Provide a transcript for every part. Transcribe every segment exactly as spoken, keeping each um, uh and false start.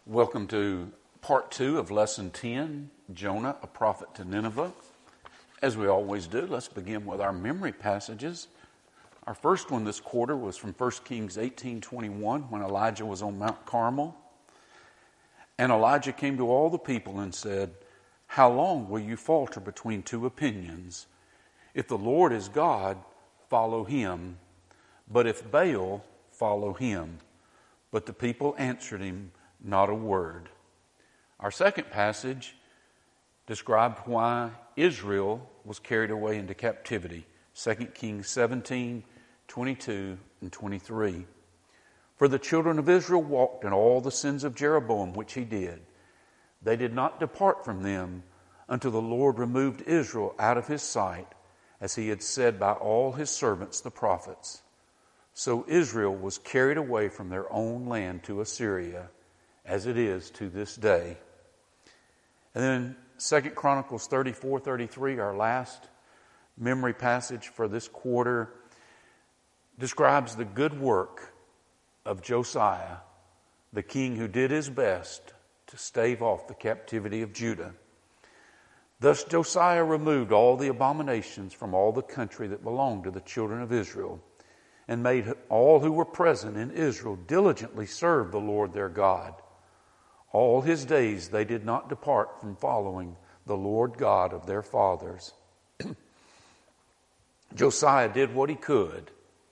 Welcome to part two of lesson ten, Jonah, a prophet to Nineveh. As we always do, let's begin with our memory passages. Our first one this quarter was from First Kings eighteen twenty-one, when Elijah was on Mount Carmel. And Elijah came to all the people and said, "How long will you falter between two opinions? If the Lord is God, follow him. But if Baal, follow him." But the people answered him not a word. Our second passage described why Israel was carried away into captivity. Second Kings seventeen, twenty-two and twenty-three. For the children of Israel walked in all the sins of Jeroboam, which he did. They did not depart from them until the Lord removed Israel out of his sight, as he had said by all his servants the prophets. So Israel was carried away from their own land to Assyria, as it is to this day. And then Second Chronicles thirty-four, thirty-three, our last memory passage for this quarter, describes the good work of Josiah, the king who did his best to stave off the captivity of Judah. Thus Josiah removed all the abominations from all the country that belonged to the children of Israel, and made all who were present in Israel diligently serve the Lord their God. All his days they did not depart from following the Lord God of their fathers. Josiah did what he could,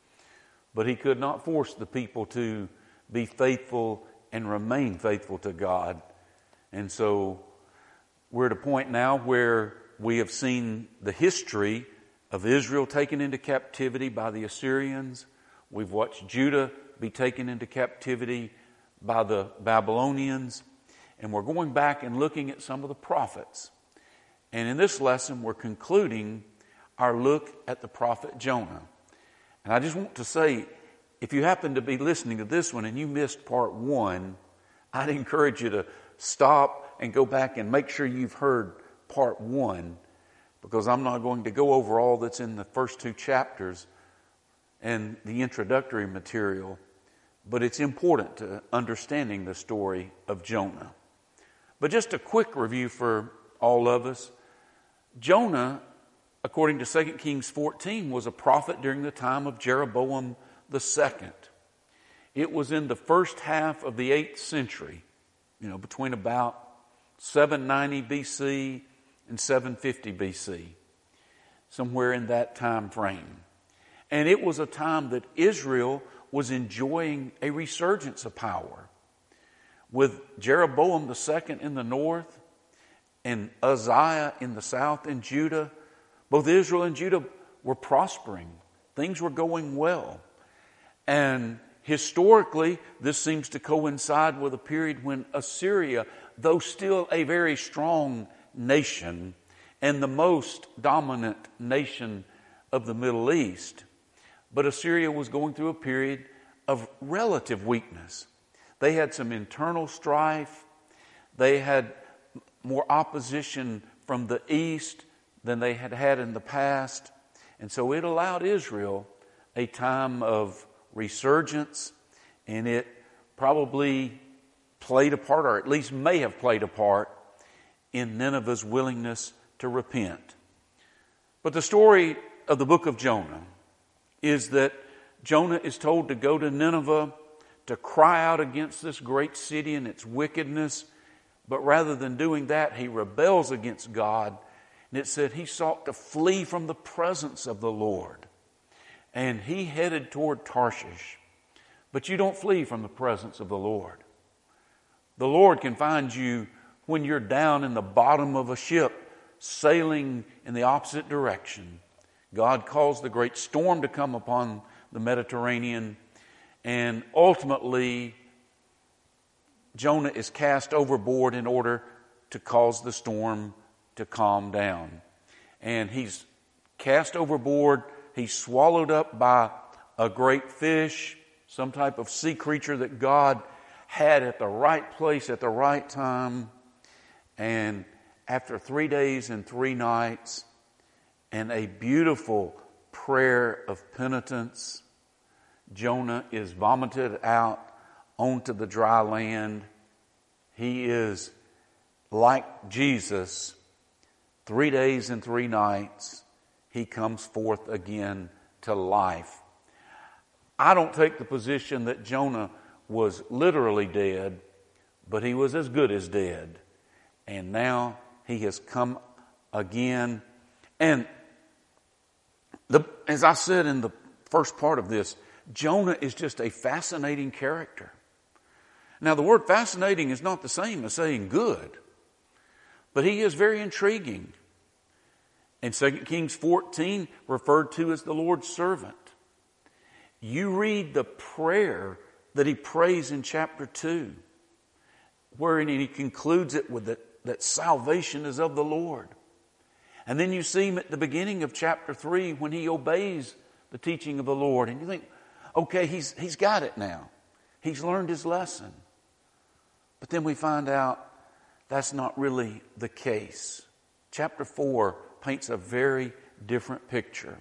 but he could not force the people to be faithful and remain faithful to God. And so we're at a point now where we have seen the history of Israel taken into captivity by the Assyrians. We've watched Judah be taken into captivity by the Babylonians. And we're going back and looking at some of the prophets. And in this lesson, we're concluding our look at the prophet Jonah. And I just want to say, if you happen to be listening to this one and you missed part one, I'd encourage you to stop and go back and make sure you've heard part one, because I'm not going to go over all that's in the first two chapters and the introductory material, but it's important to understanding the story of Jonah. But just a quick review for all of us. Jonah, according to Second Kings fourteen, was a prophet during the time of Jeroboam the second. It was in the first half of the eighth century, you know, between about seven ninety B C and seven fifty B C, somewhere in that time frame. And it was a time that Israel was enjoying a resurgence of power, with Jeroboam the second in the north and Uzziah in the south in Judah. Both Israel and Judah were prospering. Things were going well. And historically, this seems to coincide with a period when Assyria, though still a very strong nation and the most dominant nation of the Middle East, but Assyria was going through a period of relative weakness. They had some internal strife. They had more opposition from the east than they had had in the past. And so it allowed Israel a time of resurgence, and it probably played a part, or at least may have played a part, in Nineveh's willingness to repent. But the story of the book of Jonah is that Jonah is told to go to Nineveh to cry out against this great city and its wickedness. But rather than doing that, he rebels against God. And it said he sought to flee from the presence of the Lord. And he headed toward Tarshish. But you don't flee from the presence of the Lord. The Lord can find you when you're down in the bottom of a ship, sailing in the opposite direction. God caused the great storm to come upon the Mediterranean, and ultimately Jonah is cast overboard in order to cause the storm to calm down. And he's cast overboard. He's swallowed up by a great fish, some type of sea creature that God had at the right place at the right time. And after three days and three nights and a beautiful prayer of penitence, Jonah is vomited out onto the dry land, he is like Jesus. Three days and three nights, he comes forth again to life. I don't take the position that Jonah was literally dead, but he was as good as dead. And now he has come again. And the, as I said in the first part of this, Jonah is just a fascinating character. Now, the word fascinating is not the same as saying good, but he is very intriguing. In Second Kings fourteen, referred to as the Lord's servant. You read the prayer that he prays in chapter two, wherein he concludes it with that, that salvation is of the Lord. And then you see him at the beginning of chapter three when he obeys the teaching of the Lord. And you think, okay, he's, he's got it now. He's learned his lesson. But then we find out that's not really the case. Chapter four paints a very different picture.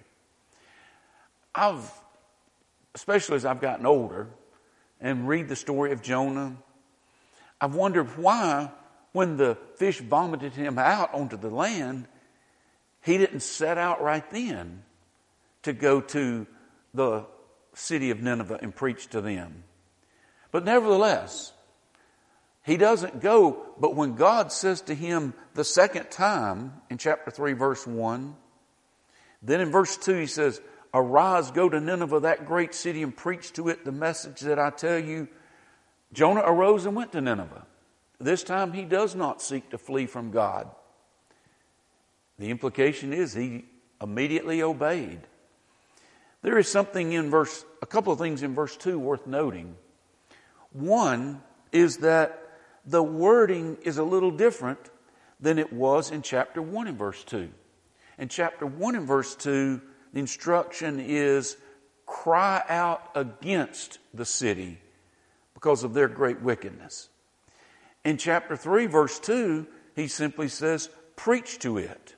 I've, especially as I've gotten older and read the story of Jonah, I've wondered why, when the fish vomited him out onto the land, he didn't set out right then to go to the city of Nineveh and preach to them. But nevertheless, he doesn't go, but when God says to him the second time in chapter three, verse one, then in verse two he says, arise, go to Nineveh, that great city, and preach to it the message that I tell you. Jonah arose and went to Nineveh. This time he does not seek to flee from God. The implication is he immediately obeyed. There is something in verse, a couple of things in verse two worth noting. One is that the wording is a little different than it was in chapter one and verse two. In chapter one and verse two, the instruction is cry out against the city because of their great wickedness. In chapter three, verse two, he simply says, preach to it.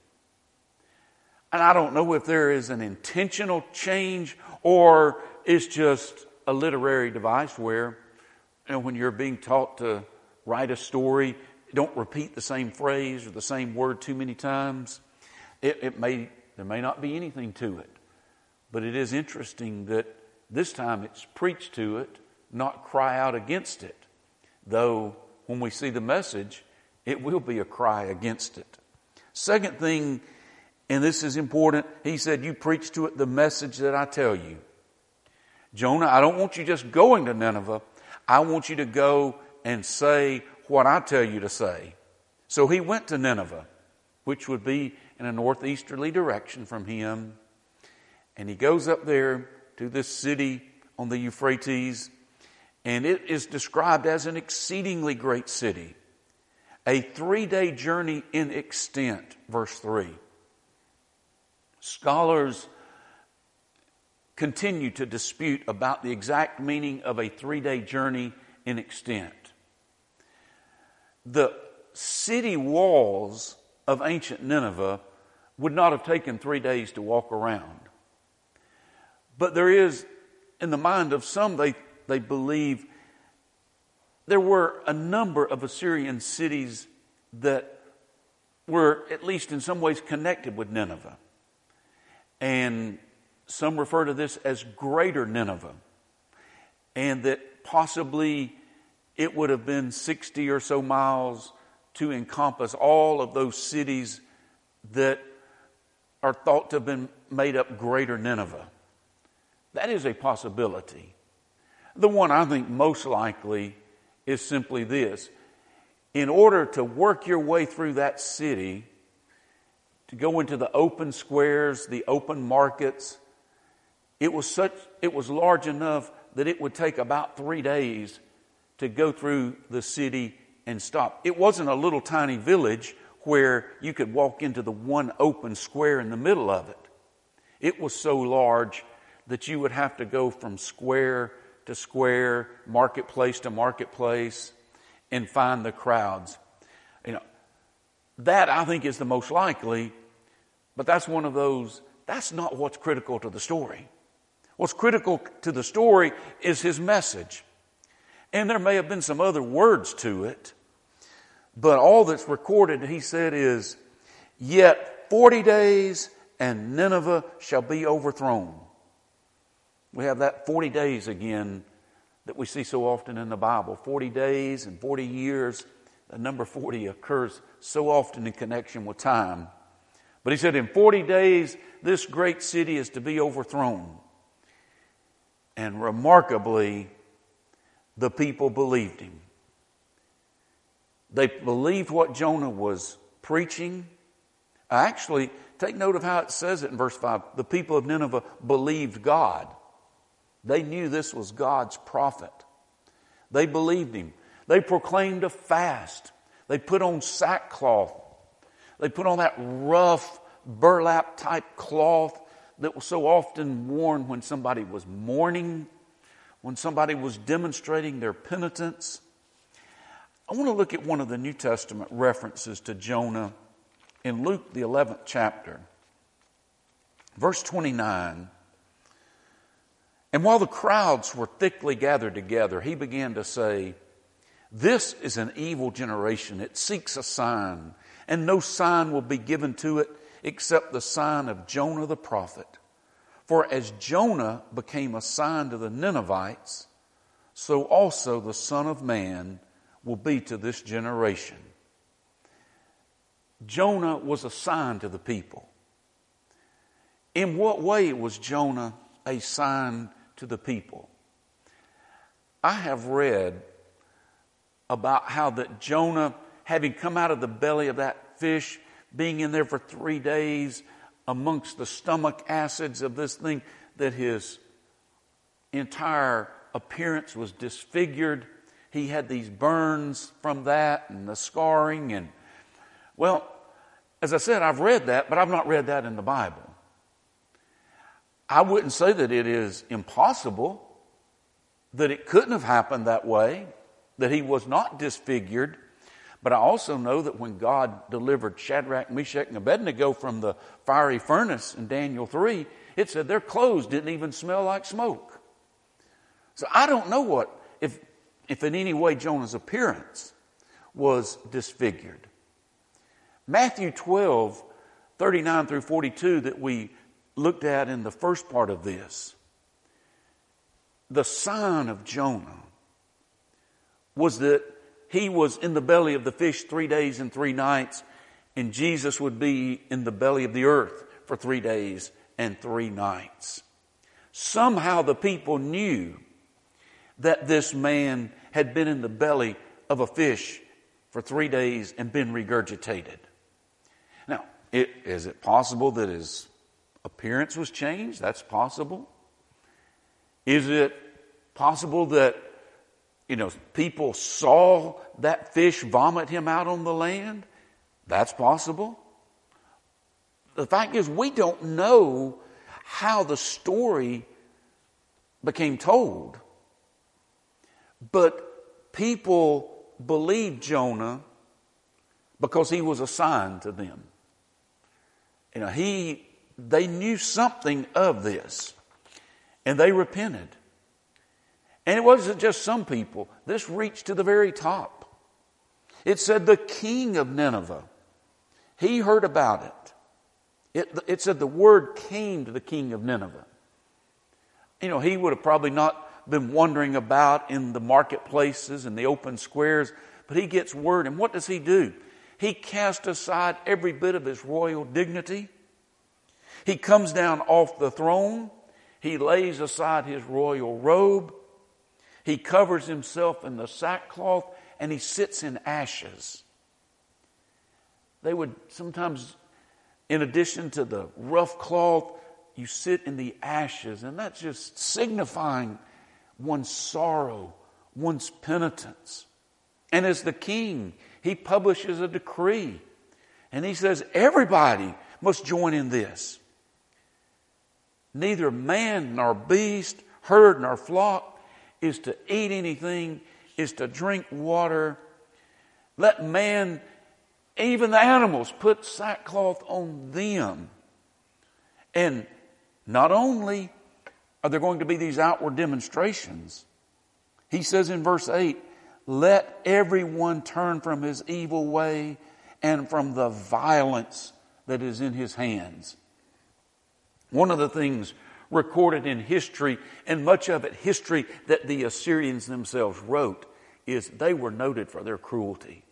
And I don't know if there is an intentional change or it's just a literary device where, you know, when you're being taught to write a story, don't repeat the same phrase or the same word too many times. It, it may, there may not be anything to it. But it is interesting that this time it's preach to it, not cry out against it. Though when we see the message, it will be a cry against it. Second thing, and this is important, he said, you preach to it the message that I tell you. Jonah, I don't want you just going to Nineveh. I want you to go and say what I tell you to say. So he went to Nineveh, which would be in a northeasterly direction from him. And he goes up there to this city on the Euphrates, and it is described as an exceedingly great city. A three-day journey in extent, verse three. Scholars continue to dispute about the exact meaning of a three-day journey in extent. The city walls of ancient Nineveh would not have taken three days to walk around. But there is, in the mind of some, they, they believe there were a number of Assyrian cities that were at least in some ways connected with Nineveh. And some refer to this as Greater Nineveh. And that possibly it would have been sixty or so miles to encompass all of those cities that are thought to have been made up Greater Nineveh. That is a possibility. The one I think most likely is simply this. In order to work your way through that city, to go into the open squares, the open markets, it was such, it was large enough that it would take about three days to go through the city and stop. It wasn't a little tiny village where you could walk into the one open square in the middle of it. It was so large that you would have to go from square to square, marketplace to marketplace, and find the crowds. You know, that I think is the most likely, but that's one of those, that's not what's critical to the story. What's critical to the story is his message. And there may have been some other words to it, But all that's recorded, he said, is, yet forty days and Nineveh shall be overthrown. We have that forty days again that we see so often in the Bible. forty days and forty years. The number forty occurs so often in connection with time. But he said in forty days, this great city is to be overthrown. And remarkably, the people believed him. They believed what Jonah was preaching. Actually, take note of how it says it in verse five. The people of Nineveh believed God. They knew this was God's prophet. They believed him. They proclaimed a fast. They put on sackcloth. They put on that rough burlap type cloth that was so often worn when somebody was mourning, when somebody was demonstrating their penitence. I want to look at one of the New Testament references to Jonah in Luke, the eleventh chapter. Verse twenty-nine. And while the crowds were thickly gathered together, he began to say, this is an evil generation. It seeks a sign, and no sign will be given to it except the sign of Jonah the prophet. For as Jonah became a sign to the Ninevites, so also the Son of Man will be to this generation. Jonah was a sign to the people. In what way was Jonah a sign to the people? I have read about how that Jonah, having come out of the belly of that fish, being in there for three days amongst the stomach acids of this thing, that his entire appearance was disfigured. He had these burns from that and the scarring. And well, as I said, I've read that, but I've not read that in the Bible. I wouldn't say that it is impossible, that it couldn't have happened that way, that he was not disfigured. But I also know that when God delivered Shadrach, Meshach, and Abednego from the fiery furnace in Daniel three, it said their clothes didn't even smell like smoke. So I don't know what, if, if in any way Jonah's appearance was disfigured. Matthew twelve, thirty-nine through forty-two that we looked at in the first part of this. The sign of Jonah was that he was in the belly of the fish three days and three nights, and Jesus would be in the belly of the earth for three days and three nights. Somehow the people knew that this man had been in the belly of a fish for three days and been regurgitated. Now, it, is it possible that his appearance was changed? That's possible. Is it possible that, you know, people saw that fish vomit him out on the land? That's possible. The fact is, we don't know how the story became told. But people believed Jonah because he was a sign to them. You know, he, they knew something of this, and they repented. And it wasn't just some people. This reached to the very top. It said the king of Nineveh, he heard about it. It, it said the word came to the king of Nineveh. You know, he would have probably not been wandering about in the marketplaces and the open squares, but he gets word. And what does he do? He casts aside every bit of his royal dignity. He comes down off the throne. He lays aside his royal robe. He covers himself in the sackcloth, and he sits in ashes. They would sometimes, in addition to the rough cloth, you sit in the ashes, and that's just signifying one's sorrow, one's penitence. And as the king, he publishes a decree, and he says everybody must join in this. Neither man nor beast, herd nor flock is to eat anything, is to drink water. Let man, even the animals, put sackcloth on them. And not only are there going to be these outward demonstrations, he says in verse eight, let everyone turn from his evil way and from the violence that is in his hands. One of the things recorded in history, and much of it history that the Assyrians themselves wrote, is they were noted for their cruelty.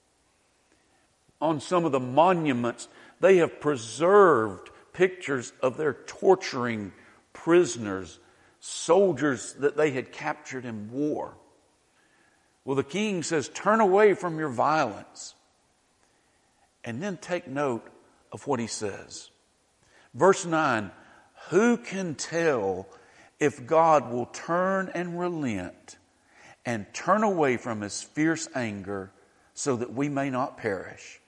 On some of the monuments, they have preserved pictures of their torturing prisoners, soldiers that they had captured in war. Well, the king says, turn away from your violence. And then take note of what he says. Verse nine, who can tell if God will turn and relent and turn away from his fierce anger so that we may not perish?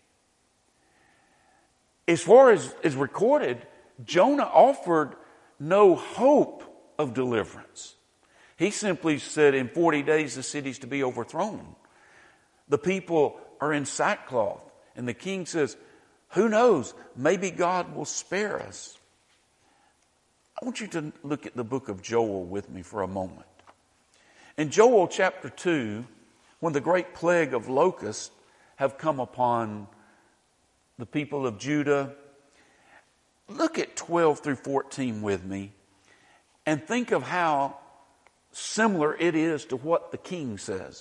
As far as is recorded, Jonah offered no hope of deliverance. He simply said in forty days the city's to be overthrown. The people are in sackcloth. And the king says, who knows, maybe God will spare us. I want you to look at the book of Joel with me for a moment. In Joel chapter two, when the great plague of locusts have come upon the people of Judah, look at twelve through fourteen with me and think of how similar it is to what the king says.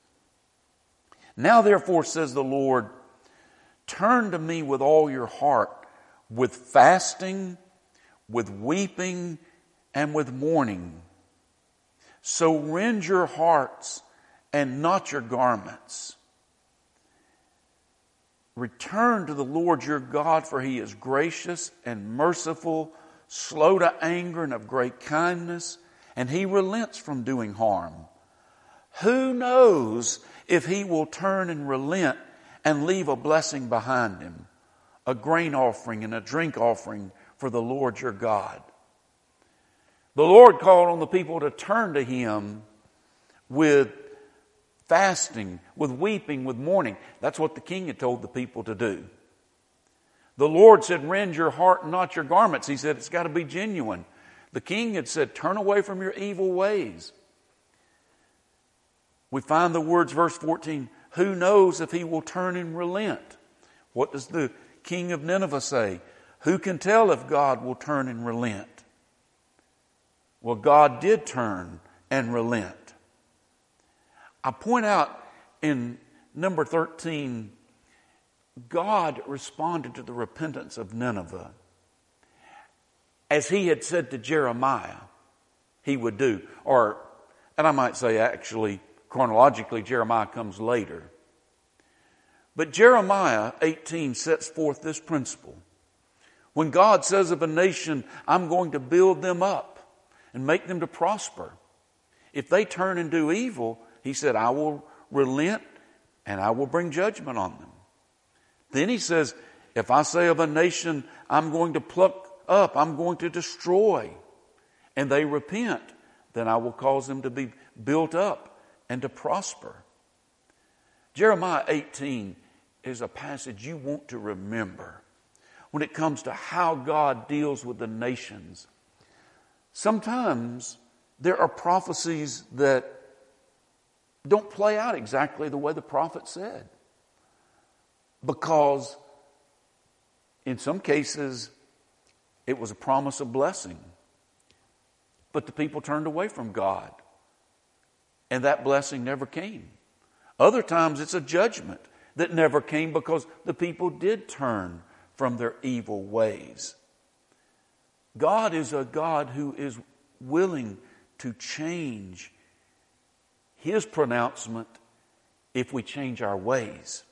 Now therefore, says the Lord, turn to me with all your heart, with fasting, with weeping, and with mourning. So rend your hearts and not your garments. Return to the Lord your God, for he is gracious and merciful, slow to anger and of great kindness, and he relents from doing harm. Who knows if he will turn and relent and leave a blessing behind him, a grain offering and a drink offering for the Lord your God. The Lord called on the people to turn to him with fasting, with weeping, with mourning. That's what the king had told the people to do. The Lord said, rend your heart and not your garments. He said, it's got to be genuine. The king had said, turn away from your evil ways. We find the words, verse fourteen, who knows if he will turn and relent? What does the king of Nineveh say? Who can tell if God will turn and relent? Well, God did turn and relent. I point out in number thirteen, God responded to the repentance of Nineveh as he had said to Jeremiah he would do. Or, and I might say actually, chronologically, Jeremiah comes later. But Jeremiah eighteen sets forth this principle. When God says of a nation, I'm going to build them up and make them to prosper. If they turn and do evil, he said, I will relent and I will bring judgment on them. Then he says, if I say of a nation, I'm going to pluck up, I'm going to destroy, and they repent, then I will cause them to be built up and to prosper. Jeremiah eighteen is a passage you want to remember when it comes to how God deals with the nations. Sometimes there are prophecies that don't play out exactly the way the prophet said, because in some cases it was a promise of blessing, but the people turned away from God and that blessing never came. Other times it's a judgment that never came because the people did turn from their evil ways. God is a God who is willing to change his pronouncement if we change our ways.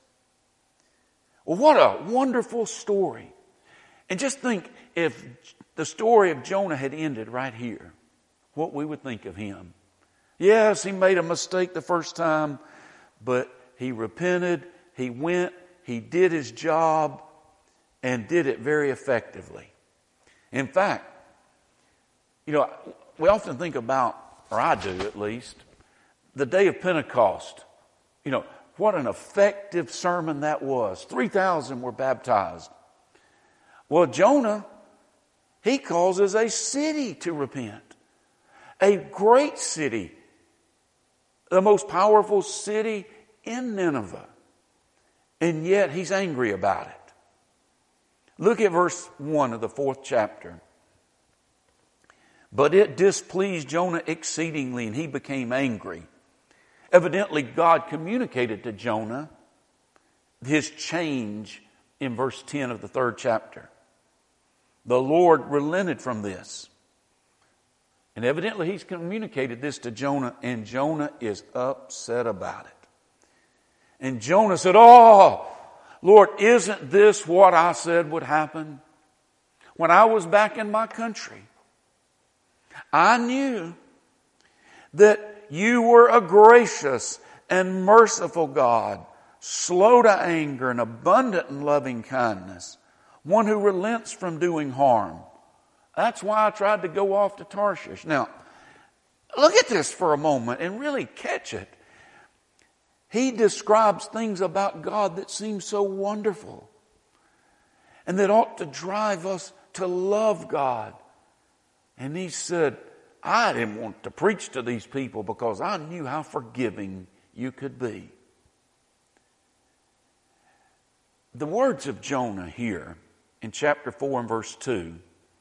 Well, what a wonderful story. And just think if the story of Jonah had ended right here, what we would think of him. Yes, he made a mistake the first time, but he repented, he went, he did his job, and did it very effectively. In fact, you know, we often think about, or I do at least, the day of Pentecost. You know, what an effective sermon that was. three thousand were baptized. Well, Jonah, he causes a city to repent. A great city the most powerful city in Nineveh. And yet he's angry about it. Look at verse one of the fourth chapter. But it displeased Jonah exceedingly, and he became angry. Evidently, God communicated to Jonah his change in verse ten of the third chapter. The Lord relented from this. And evidently he's communicated this to Jonah, and Jonah is upset about it. And Jonah said, "Oh, Lord, isn't this what I said would happen? When I was back in my country, I knew that you were a gracious and merciful God, slow to anger and abundant in loving kindness, one who relents from doing harm. That's why I tried to go off to Tarshish." Now, look at this for a moment and really catch it. He describes things about God that seem so wonderful and that ought to drive us to love God. And he said, I didn't want to preach to these people because I knew how forgiving you could be. The words of Jonah here in chapter four and verse two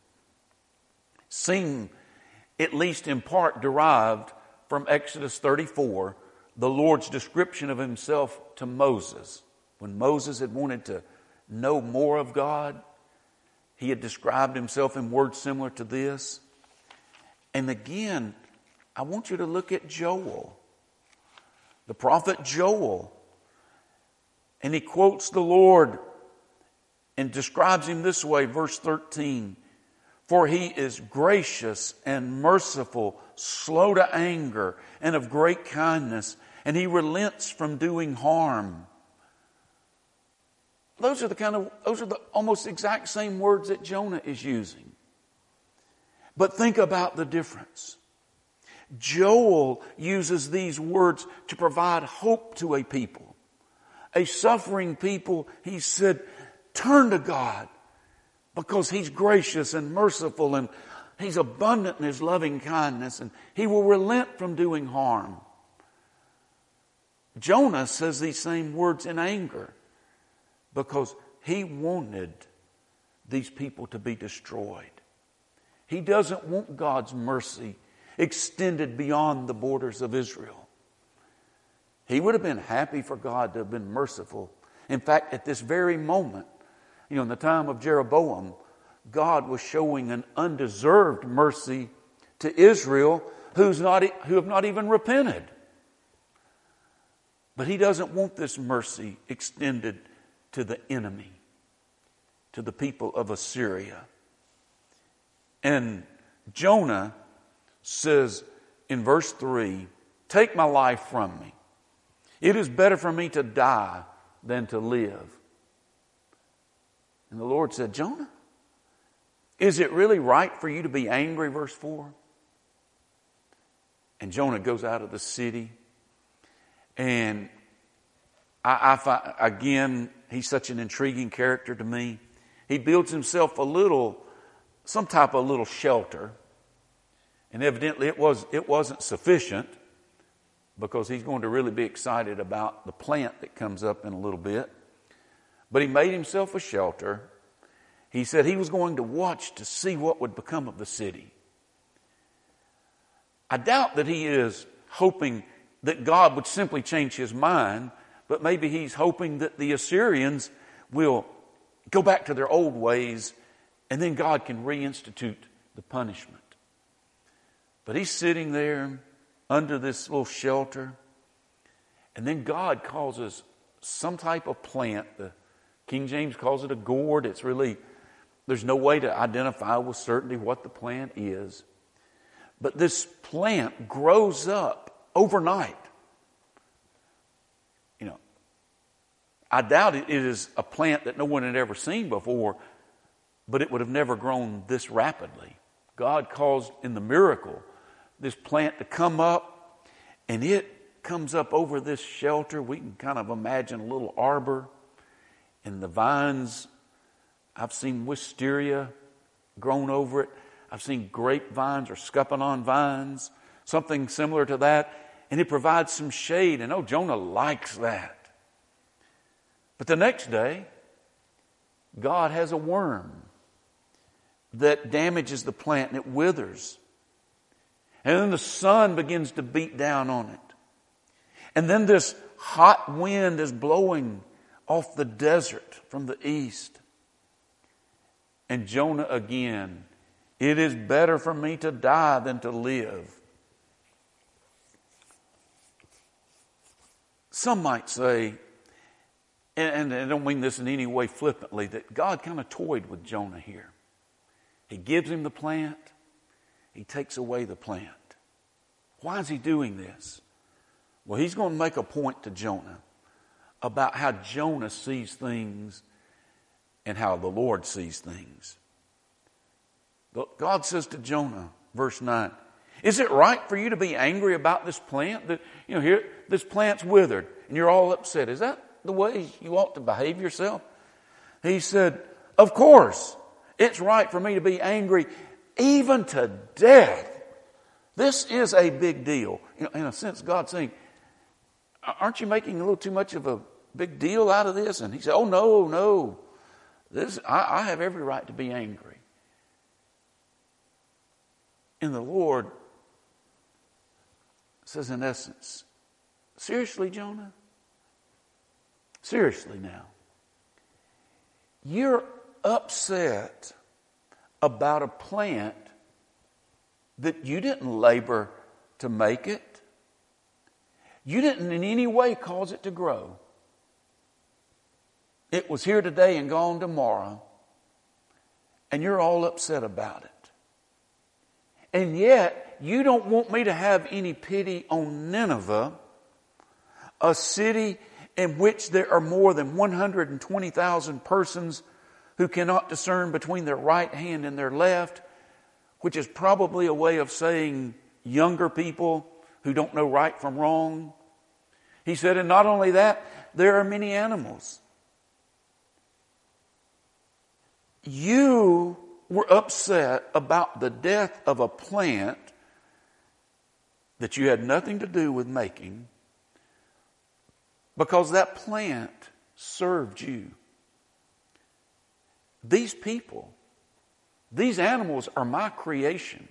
seem, at least in part, derived from Exodus thirty-four, the Lord's description of himself to Moses. When Moses had wanted to know more of God, he had described himself in words similar to this. And again, I want you to look at Joel, the prophet Joel. And he quotes the Lord and describes him this way, verse thirteen. For he is gracious and merciful, slow to anger, and of great kindness, and he relents from doing harm. Those are the kind of, those are the almost exact same words that Jonah is using. But think about the difference. Joel uses these words to provide hope to a people. A suffering people, he said, turn to God because he's gracious and merciful and he's abundant in his loving kindness and he will relent from doing harm. Jonah says these same words in anger because he wanted these people to be destroyed. He doesn't want God's mercy extended beyond the borders of Israel. He would have been happy for God to have been merciful. In fact, at this very moment, you know, in the time of Jeroboam, God was showing an undeserved mercy to Israel who's not, who have not even repented. But he doesn't want this mercy extended to the enemy, to the people of Assyria. And Jonah says in verse three, take my life from me. It is better for me to die than to live. And the Lord said, Jonah, is it really right for you to be angry? Verse four. And Jonah goes out of the city. And I, I find, again, he's such an intriguing character to me. He builds himself a little, some type of little shelter. And evidently it was, it wasn't sufficient because he's going to really be excited about the plant that comes up in a little bit. But he made himself a shelter. He said he was going to watch to see what would become of the city. I doubt that he is hoping that God would simply change his mind, but maybe he's hoping that the Assyrians will go back to their old ways and then God can reinstitute the punishment. But he's sitting there under this little shelter, and then God causes some type of plant. The King James calls it a gourd. It's really, there's no way to identify with certainty what the plant is. But this plant grows up overnight. You know, I doubt it is a plant that no one had ever seen before, but it would have never grown this rapidly. God caused in the miracle this plant to come up, and it comes up over this shelter. We can kind of imagine a little arbor, and the vines, I've seen wisteria grown over it. I've seen grapevines or scuppernong vines, something similar to that. and it provides some shade. And oh, Jonah likes that. But the next day, God has a worm that damages the plant and it withers. And then the sun begins to beat down on it. And then this hot wind is blowing off the desert from the east. And Jonah again, it is better for me to die than to live. Some might say, and I don't mean this in any way flippantly, that God kind of toyed with Jonah here. He gives him the plant. He takes away the plant. Why is he doing this? Well, he's going to make a point to Jonah about how Jonah sees things and how the Lord sees things. God says to Jonah, verse nine, is it right for you to be angry about this plant? That, you know, here, this plant's withered and you're all upset. Is that the way you ought to behave yourself? He said, of course, it's right for me to be angry even to death. This is a big deal. You know, in a sense, God's saying, aren't you making a little too much of a big deal out of this? And he said, oh, no, no. This, I, I have every right to be angry. And the Lord says, in essence, seriously, Jonah? Seriously now. You're upset about a plant that you didn't labor to make it. You didn't in any way cause it to grow. It was here today and gone tomorrow. And you're all upset about it. And yet, you don't want me to have any pity on Nineveh, a city in which there are more than one hundred twenty thousand persons who cannot discern between their right hand and their left, which is probably a way of saying younger people who don't know right from wrong. He said, and not only that, there are many animals. You were upset about the death of a plant that you had nothing to do with making because that plant served you. These people, these animals are my creation.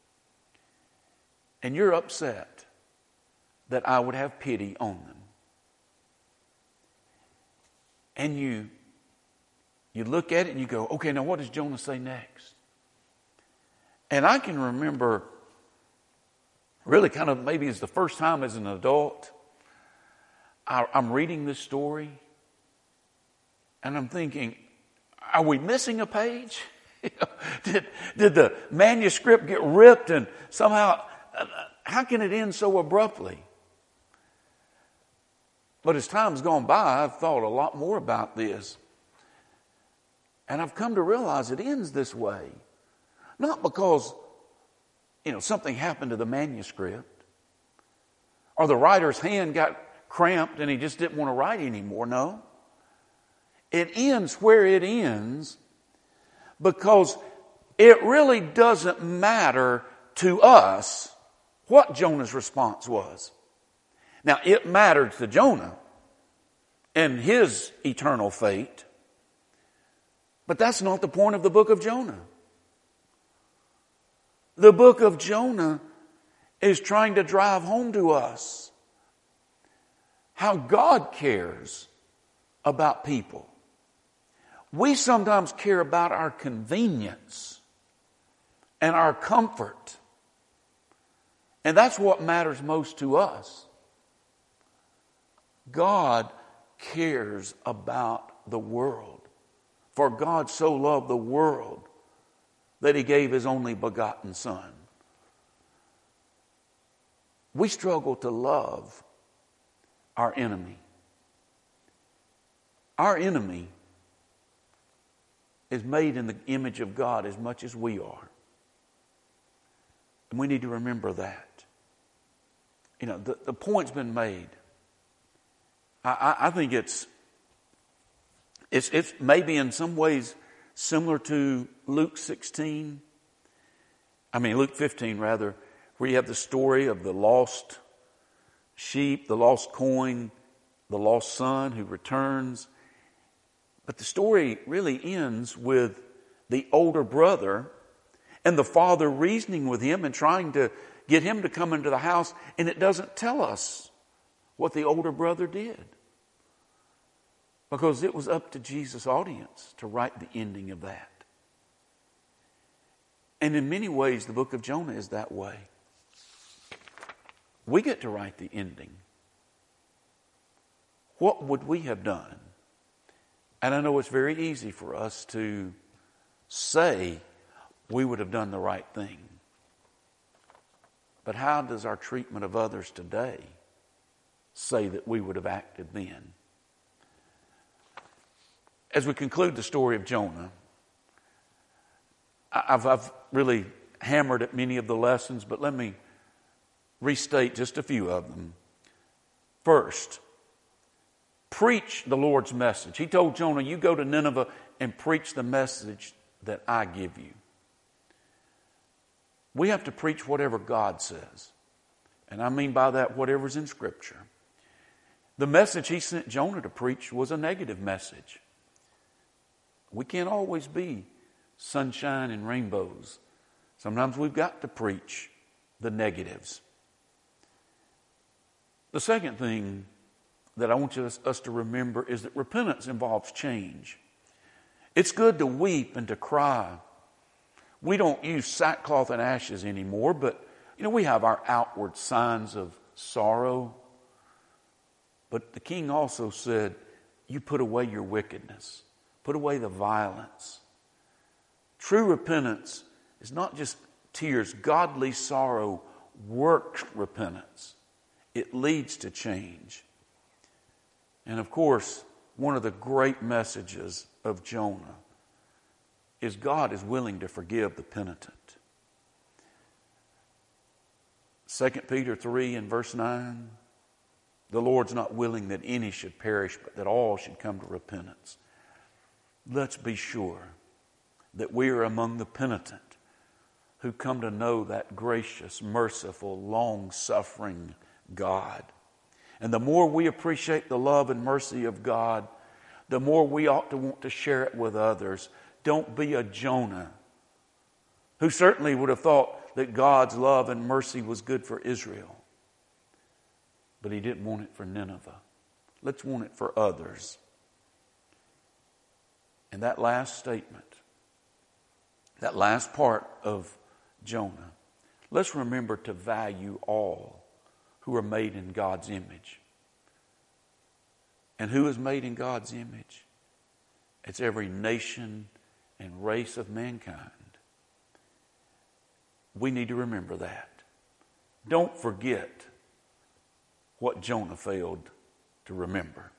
And you're upset that I would have pity on them. And you, you look at it and you go, okay, now what does Jonah say next? And I can remember, really kind of maybe it's the first time as an adult, I, I'm reading this story and I'm thinking, are we missing a page? did, did the manuscript get ripped and somehow, how can it end so abruptly? But as time's gone by, I've thought a lot more about this. And I've come to realize it ends this way. Not because, you know, something happened to the manuscript or the writer's hand got cramped and he just didn't want to write anymore. No. It ends where it ends because it really doesn't matter to us what Jonah's response was. Now, it mattered to Jonah and his eternal fate, but that's not the point of the book of Jonah. The book of Jonah is trying to drive home to us how God cares about people. We sometimes care about our convenience and our comfort. And that's what matters most to us. God cares about the world. For God so loved the world that He gave His only begotten Son. We struggle to love our enemy. Our enemy is made in the image of God as much as we are. And we need to remember that. You know, the, the point's been made. I, I, I think it's, it's, it's maybe in some ways similar to Luke sixteen. I mean, Luke fifteen rather, where you have the story of the lost sheep, the lost coin, the lost son who returns. But the story really ends with the older brother and the father reasoning with him and trying to get him to come into the house. And it doesn't tell us what the older brother did, because it was up to Jesus' audience to write the ending of that. And in many ways, the book of Jonah is that way. We get to write the ending. What would we have done? And I know it's very easy for us to say we would have done the right thing. But how does our treatment of others today say that we would have acted then? As we conclude the story of Jonah, I've, I've really hammered at many of the lessons, but let me restate just a few of them. First, preach the Lord's message. He told Jonah, you go to Nineveh and preach the message that I give you. We have to preach whatever God says. And I mean by that, whatever's in Scripture. The message he sent Jonah to preach was a negative message. We can't always be sunshine and rainbows. Sometimes we've got to preach the negatives. The second thing that I want us, us to remember is that repentance involves change. It's good to weep and to cry. We don't use sackcloth and ashes anymore, but you know, we have our outward signs of sorrow. But the king also said, you put away your wickedness. Put away the violence. True repentance is not just tears. Godly sorrow works repentance. It leads to change. And of course, one of the great messages of Jonah is God is willing to forgive the penitent. Second Peter three and verse nine, the Lord's not willing that any should perish, but that all should come to repentance. Let's be sure that we are among the penitent who come to know that gracious, merciful, long-suffering God. And the more we appreciate the love and mercy of God, the more we ought to want to share it with others. Don't be a Jonah who certainly would have thought that God's love and mercy was good for Israel. But he didn't want it for Nineveh. Let's want it for others. And that last statement, that last part of Jonah, let's remember to value all who are made in God's image. And who is made in God's image? It's every nation and race of mankind. We need to remember that. Don't forget what Jonah failed to remember.